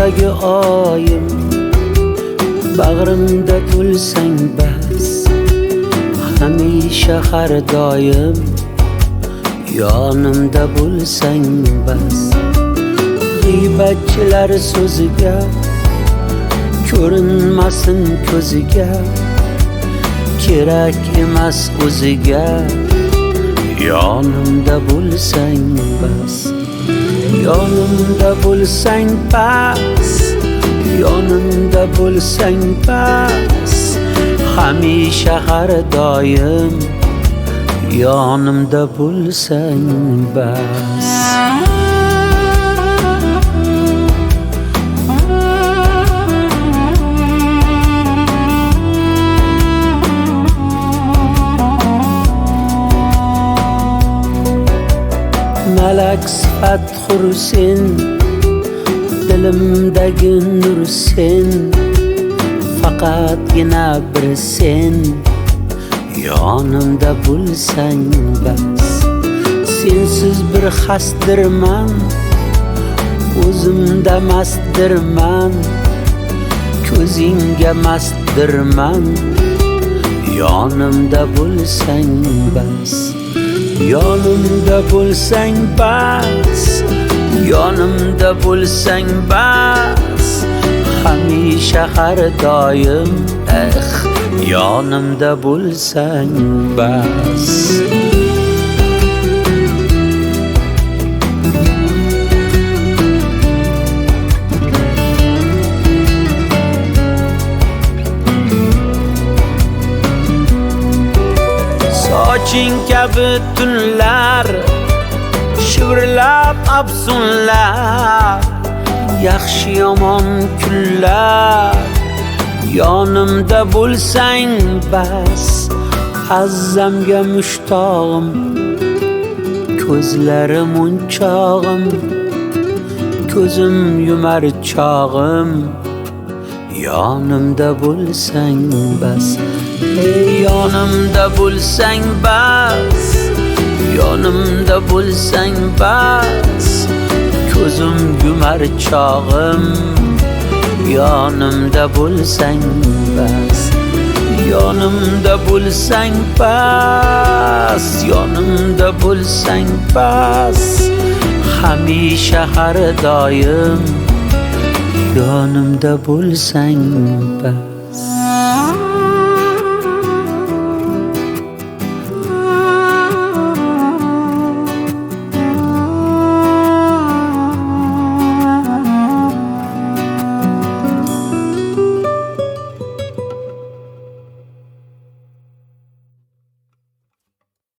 ko'zimdagi oyim, bag'rimda to'lsang bas, hamisha har doim yonimda bo'lsang bas. G'iybatchilar so'ziga ko'rinmasin ko'ziga, kerak emas o'ziga, yonimda bo'lsang bas. Yonimda bo'lsang bas, yonimda bo'lsang bas, hamisha har doim yonimda bo'lsang bas. Malak sifat xursin, dilimdagi nur sen, faqatgina bir sen yonimda bo'lsang bas. Sensiz bir xasdirman, o'zimda mastdirman, ko'zingga mastdirman, yonimda bo'lsang bas. Yonimda bo'lsang bas, yonimda bo'lsang bas, hamisha har doim yonimda bo'lsang bas. Soching kabi tunlar, shivirlab afsunlar, yaxshi yomon kunlar yonimda bo'lsang bas. Azzamga mushtog'im, ko'zlarim unchog'im, ko'zim yumar chog'im yonimda bo'lsang bas. Yonimda bo'lsang bas, yonimda bo'lsang bas, ko'zim yumar chog'im yonimda bo'lsang bas. Yonimda bo'lsang bas, yonimda bo'lsang bas, hamisha har doim yonimda bo'lsang bas.